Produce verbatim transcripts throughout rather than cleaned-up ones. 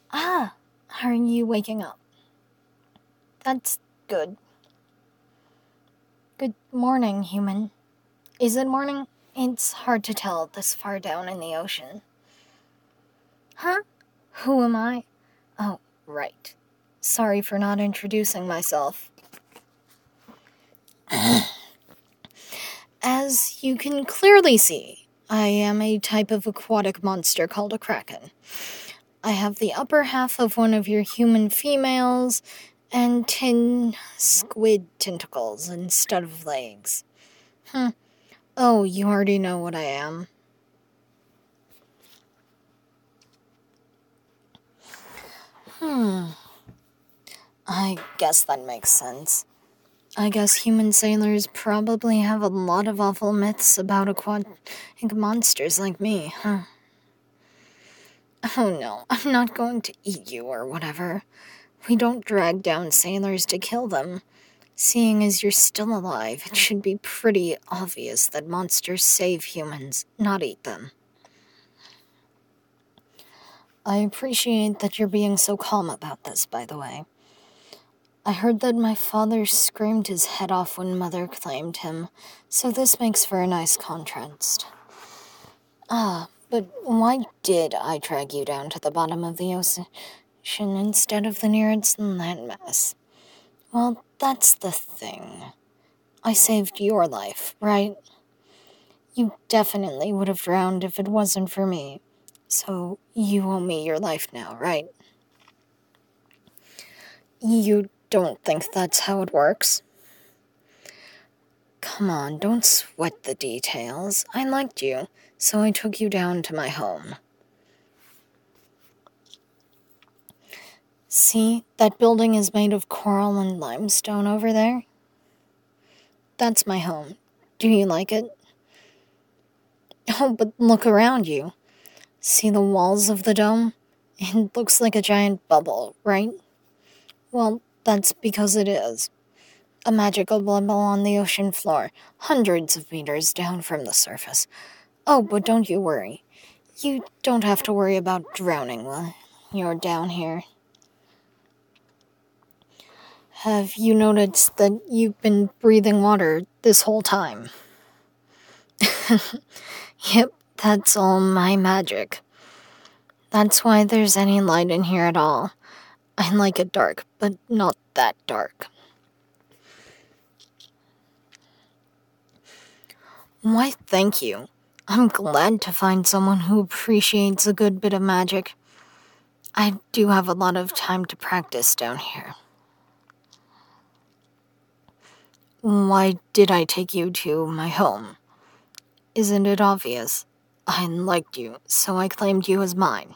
Ah, are you waking up? That's good. Good morning, human. Is it morning? It's hard to tell this far down in the ocean. Huh? Who am I? Oh, right. Sorry for not introducing myself. As you can clearly see, I am a type of aquatic monster called a kraken. I have the upper half of one of your human females and ten squid tentacles instead of legs. Hmm. Oh, you already know what I am. Hmm. I guess that makes sense. I guess human sailors probably have a lot of awful myths about aquatic monsters like me, huh? Oh no, I'm not going to eat you or whatever. We don't drag down sailors to kill them. Seeing as you're still alive, it should be pretty obvious that monsters save humans, not eat them. I appreciate that you're being so calm about this, by the way. I heard that my father screamed his head off when Mother claimed him, so this makes for a nice contrast. Ah, but why did I drag you down to the bottom of the ocean instead of the nearest landmass? Well, that's the thing. I saved your life, right? You definitely would have drowned if it wasn't for me. So you owe me your life now, right? You don't think that's how it works? Come on, don't sweat the details. I liked you, so I took you down to my home. See, that building is made of coral and limestone over there? That's my home. Do you like it? Oh, but look around you. See the walls of the dome? It looks like a giant bubble, right? Well, that's because it is. A magical bubble on the ocean floor, hundreds of meters down from the surface. Oh, but don't you worry. You don't have to worry about drowning while you're down here. Have you noticed that you've been breathing water this whole time? Yep, that's all my magic. That's why there's any light in here at all. I like it dark, but not that dark. Why, thank you. I'm glad to find someone who appreciates a good bit of magic. I do have a lot of time to practice down here. Why did I take you to my home? Isn't it obvious? I liked you, so I claimed you as mine.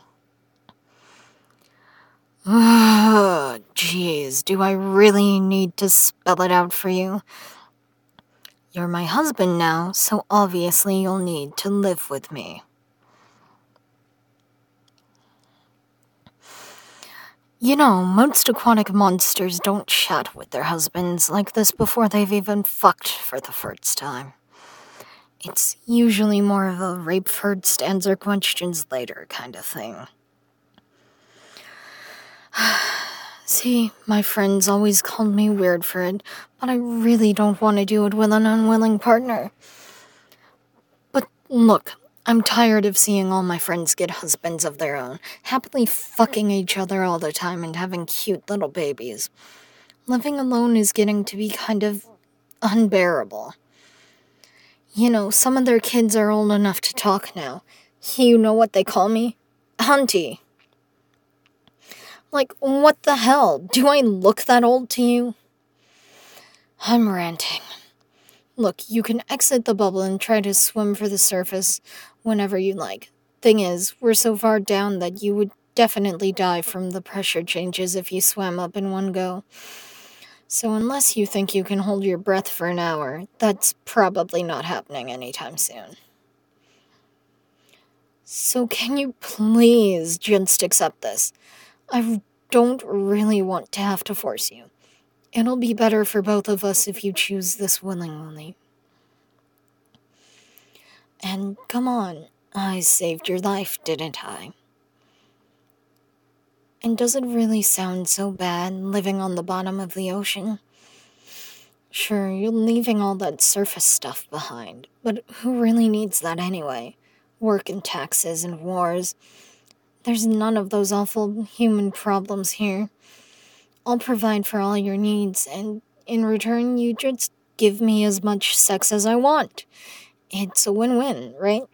Ugh, jeez, do I really need to spell it out for you? You're my husband now, so obviously you'll need to live with me. You know, most aquatic monsters don't chat with their husbands like this before they've even fucked for the first time. It's usually more of a rape first, answer questions later kind of thing. See, my friends always called me weird for it, but I really don't want to do it with an unwilling partner. But look, I'm tired of seeing all my friends get husbands of their own, happily fucking each other all the time and having cute little babies. Living alone is getting to be kind of unbearable. You know, some of their kids are old enough to talk now. You know what they call me? Auntie. Like, what the hell? Do I look that old to you? I'm ranting. Look, you can exit the bubble and try to swim for the surface whenever you like. Thing is, we're so far down that you would definitely die from the pressure changes if you swam up in one go. So unless you think you can hold your breath for an hour, that's probably not happening anytime soon. So can you please just accept this? I don't really want to have to force you. It'll be better for both of us if you choose this willingly. And come on, I saved your life, didn't I? And does it really sound so bad living on the bottom of the ocean? Sure, you're leaving all that surface stuff behind, but who really needs that anyway? Work and taxes and wars. There's none of those awful human problems here. I'll provide for all your needs, and in return, you just give me as much sex as I want. It's a win-win, right?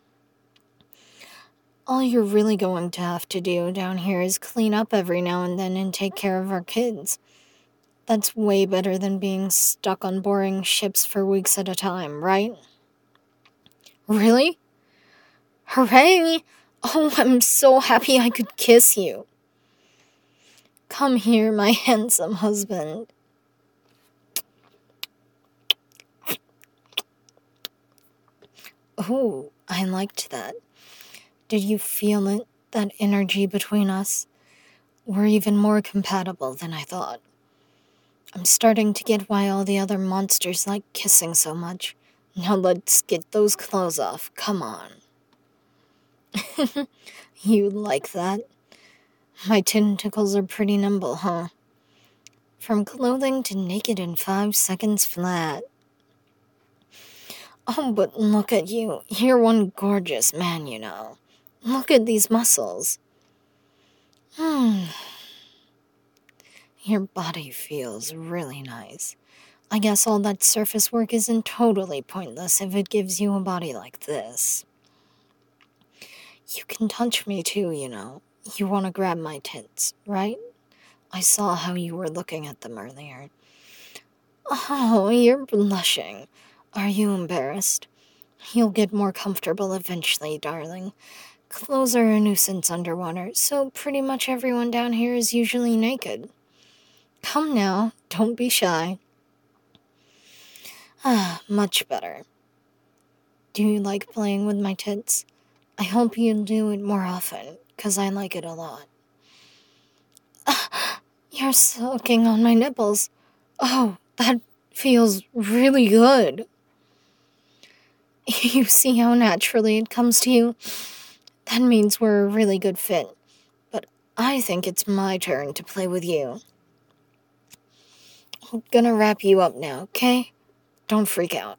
All you're really going to have to do down here is clean up every now and then and take care of our kids. That's way better than being stuck on boring ships for weeks at a time, right? Really? Hooray! Oh, I'm so happy I could kiss you. Come here, my handsome husband. Oh, I liked that. Did you feel it? That energy between us? We're even more compatible than I thought. I'm starting to get why all the other monsters like kissing so much. Now let's get those clothes off. Come on. You like that? My tentacles are pretty nimble, huh? From clothing to naked in five seconds flat. Oh, but look at you. You're one gorgeous man, you know. Look at these muscles. Hmm. Your body feels really nice. I guess all that surface work isn't totally pointless if it gives you a body like this. You can touch me too, you know. You want to grab my tits, right? I saw how you were looking at them earlier. Oh, you're blushing. Are you embarrassed? You'll get more comfortable eventually, darling. Clothes are a nuisance underwater, so pretty much everyone down here is usually naked. Come now, don't be shy. Ah, much better. Do you like playing with my tits? I hope you'll do it more often, 'cause I like it a lot. Ah, you're sucking on my nipples. Oh, that feels really good. You see how naturally it comes to you? That means we're a really good fit. But I think it's my turn to play with you. I'm gonna wrap you up now, okay? Don't freak out.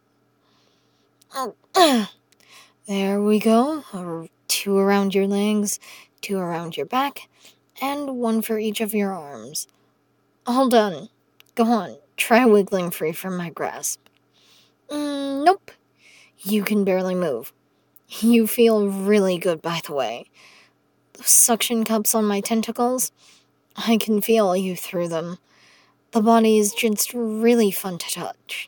Oh, there we go. Two around your legs, two around your back, and one for each of your arms. All done. Go on, try wiggling free from my grasp. Mm, nope. You can barely move. You feel really good, by the way. Those suction cups on my tentacles, I can feel you through them. The body is just really fun to touch.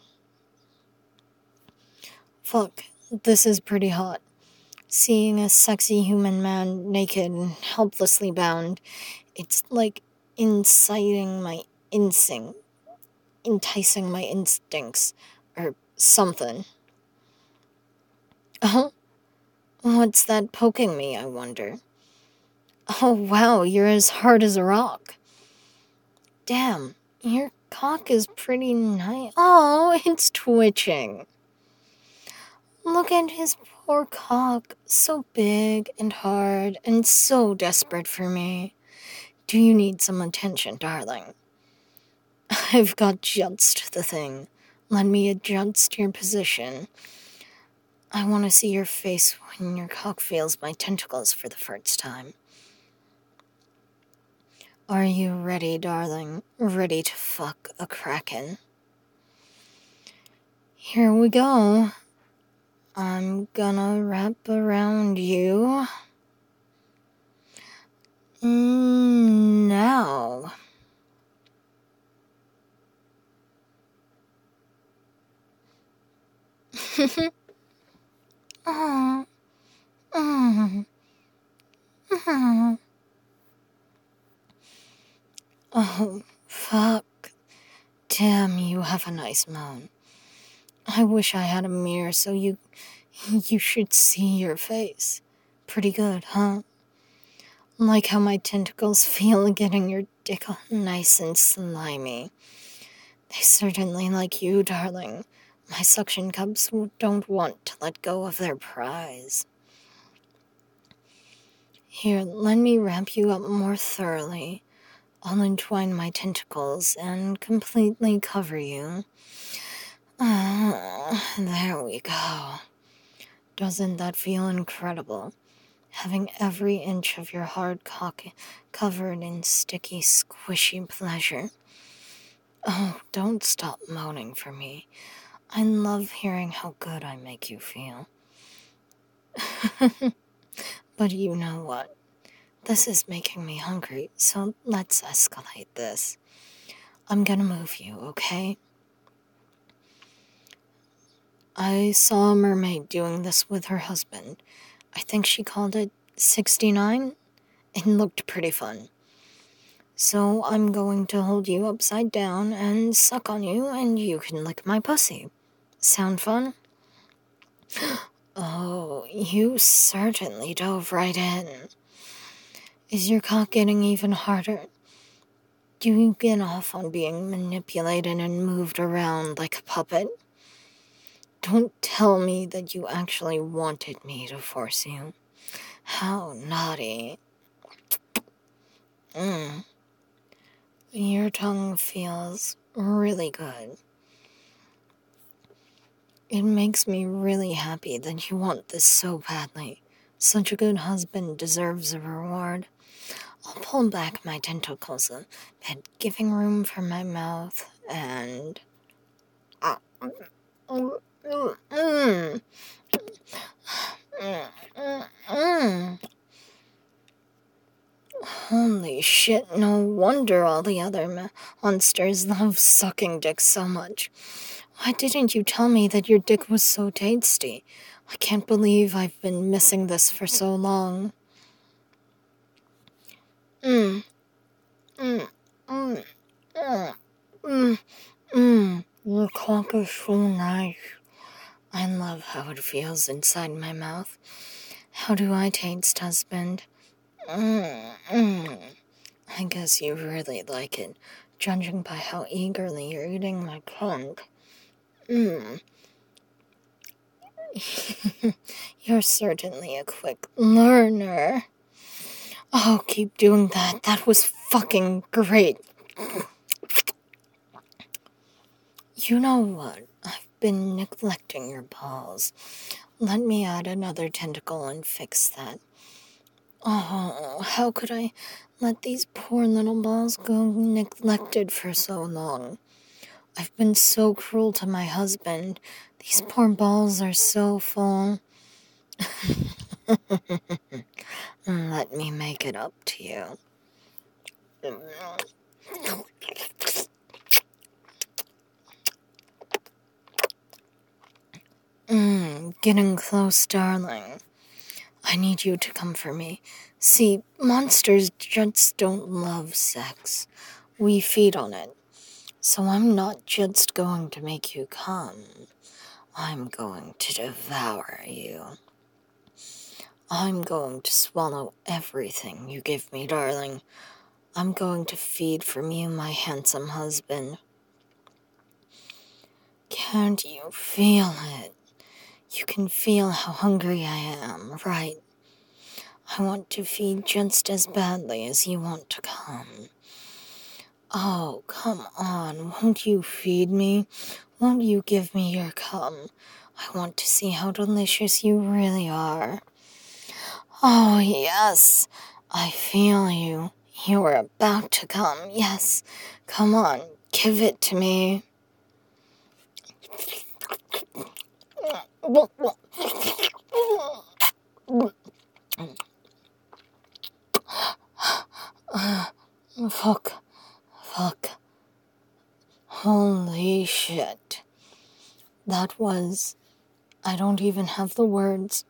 Fuck, this is pretty hot. Seeing a sexy human man naked and helplessly bound, it's like inciting my instinct, enticing my instincts, or something. Oh? What's that poking me, I wonder? Oh, wow, you're as hard as a rock. Damn, your cock is pretty nice. Oh, it's twitching. Look at his poor cock, so big and hard and so desperate for me. Do you need some attention, darling? I've got just the thing. Let me adjust your position. I want to see your face when your cock feels my tentacles for the first time. Are you ready, darling? Ready to fuck a kraken? Here we go. I'm gonna wrap around you. Now. Oh. Oh. Oh. Oh, fuck. Damn, you have a nice moan. I wish I had a mirror so you you should see your face. Pretty good, huh? Like how my tentacles feel getting your dick all nice and slimy. They certainly like you, darling. My suction cups don't want to let go of their prize. Here, let me wrap you up more thoroughly. I'll entwine my tentacles and completely cover you. Uh, there we go. Doesn't that feel incredible? Having every inch of your hard cock covered in sticky, squishy pleasure. Oh, don't stop moaning for me. I love hearing how good I make you feel. But you know what? This is making me hungry, so let's escalate this. I'm gonna move you, okay? I saw a mermaid doing this with her husband. I think she called it sixty-nine. It looked pretty fun. So I'm going to hold you upside down and suck on you, and you can lick my pussy. Sound fun? Oh, you certainly dove right in. Is your cock getting even harder? Do you get off on being manipulated and moved around like a puppet? Don't tell me that you actually wanted me to force you. How naughty. Mm. Your tongue feels really good. It makes me really happy that you want this so badly. Such a good husband deserves a reward. I'll pull back my tentacles a bit, giving room for my mouth, and... Uh, mm, mm, mm, mm, mm. Holy shit, no wonder all the other ma- monsters love sucking dick so much. Why didn't you tell me that your dick was so tasty? I can't believe I've been missing this for so long. Mmm. Mmm. Mmm. Mmm. Mmm. Mmm. Your cock is so nice. I love how it feels inside my mouth. How do I taste, husband? Mmm. Mmm. I guess you really like it, judging by how eagerly you're eating my cunt. Mmm. You're certainly a quick learner. Oh, keep doing that. That was fucking great. You know what? I've been neglecting your balls. Let me add another tentacle and fix that. Oh, how could I let these poor little balls go neglected for so long? I've been so cruel to my husband. These poor balls are so full. Let me make it up to you. Mmm, getting close, darling. I need you to come for me. See, monsters just don't love sex. We feed on it. So I'm not just going to make you come. I'm going to devour you. I'm going to swallow everything you give me, darling. I'm going to feed from you, my handsome husband. Can't you feel it? You can feel how hungry I am, right? I want to feed just as badly as you want to come. Oh, come on, won't you feed me? Won't you give me your cum? I want to see how delicious you really are. Oh, yes, I feel you. You are about to come, yes. Come on, give it to me. Fuck. Fuck. Holy shit. That was... I don't even have the words.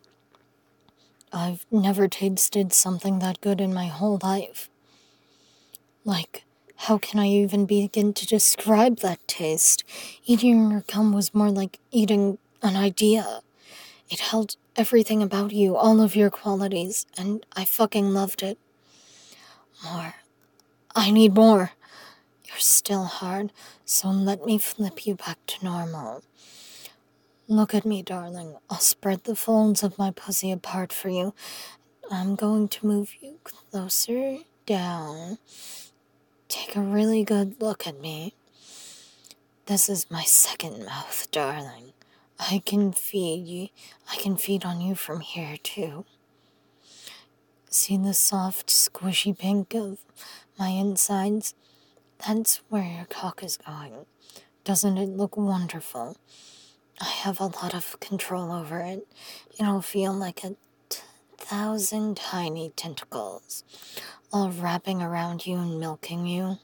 I've never tasted something that good in my whole life. Like, how can I even begin to describe that taste? Eating your cum was more like eating an idea. It held everything about you, all of your qualities, and I fucking loved it. More. I need more. You're still hard, so let me flip you back to normal. Look at me, darling. I'll spread the folds of my pussy apart for you, I'm going to move you closer down. Take a really good look at me. This is my second mouth, darling. I can feed you. I can feed on you from here, too. See the soft, squishy pink of my insides? That's where your cock is going. Doesn't it look wonderful? I have a lot of control over it. It'll feel like a t- thousand tiny tentacles, all wrapping around you and milking you.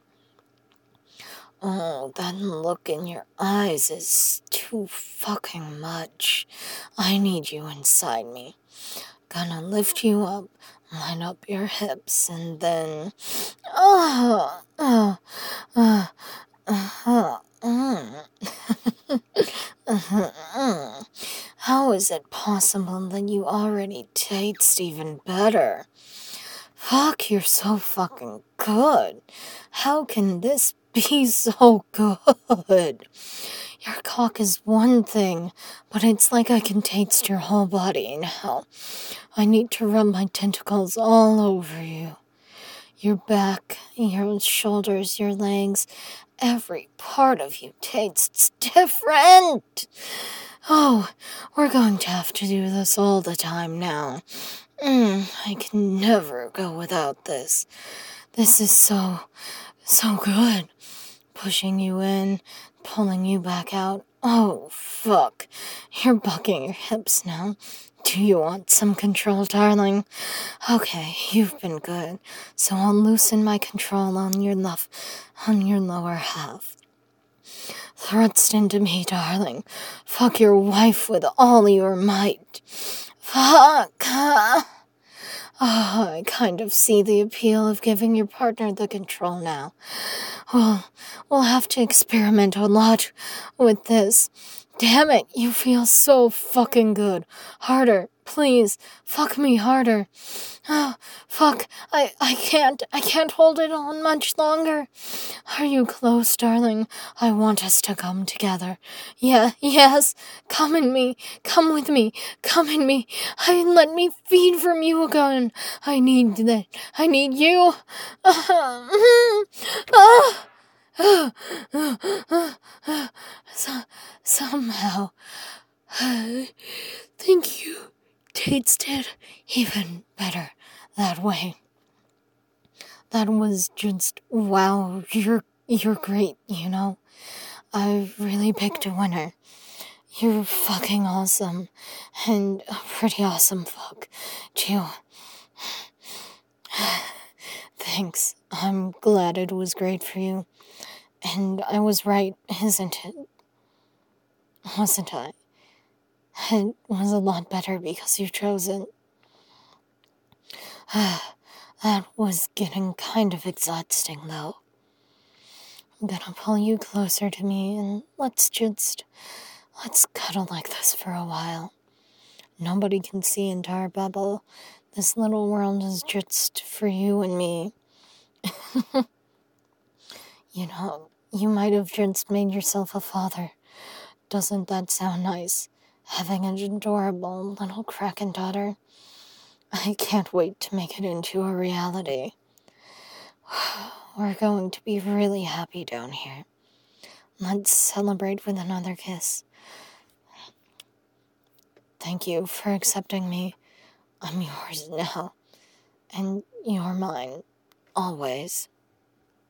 Oh, that look in your eyes is too fucking much. I need you inside me. Gonna lift you up, line up your hips, and then... Oh, oh, uh, uh, uh, uh, How is it possible that you already taste even better? Fuck, you're so fucking good. How can this be so good? Your cock is one thing, but it's like I can taste your whole body now. I need to rub my tentacles all over you. Your back, your shoulders, your legs, every part of you tastes different. Oh, we're going to have to do this all the time now. Mm, I can never go without this. This is so, so good. Pushing you in, pulling you back out. Oh, fuck. You're bucking your hips now. Do you want some control, darling? Okay, you've been good. So I'll loosen my control on your love, on your lower half. Thrust into me, darling. Fuck your wife with all your might. Fuck. Oh, I kind of see the appeal of giving your partner the control now. Well, we'll have to experiment a lot with this. Damn it, you feel so fucking good. Harder, please. Fuck me harder. Oh, fuck. I, I can't, I can't hold it on much longer. Are you close, darling? I want us to come together. Yeah, yes. Come in me. Come with me. Come in me. I, let me feed from you again. I need that. I need you. Uh, uh, so, somehow, I think you tasted even better that way. That was just, wow, you're, you're great, you know? I've really picked a winner. You're fucking awesome, and a pretty awesome fuck, too. Thanks, I'm glad it was great for you. And I was right, isn't it? Wasn't I? It was a lot better because you chose it. That was getting kind of exhausting, though. I'm gonna pull you closer to me and let's just... let's cuddle like this for a while. Nobody can see into our bubble. This little world is just for you and me. You know, you might have just made yourself a father. Doesn't that sound nice? Having an adorable little Kraken daughter. I can't wait to make it into a reality. We're going to be really happy down here. Let's celebrate with another kiss. Thank you for accepting me. I'm yours now. And you're mine. Always.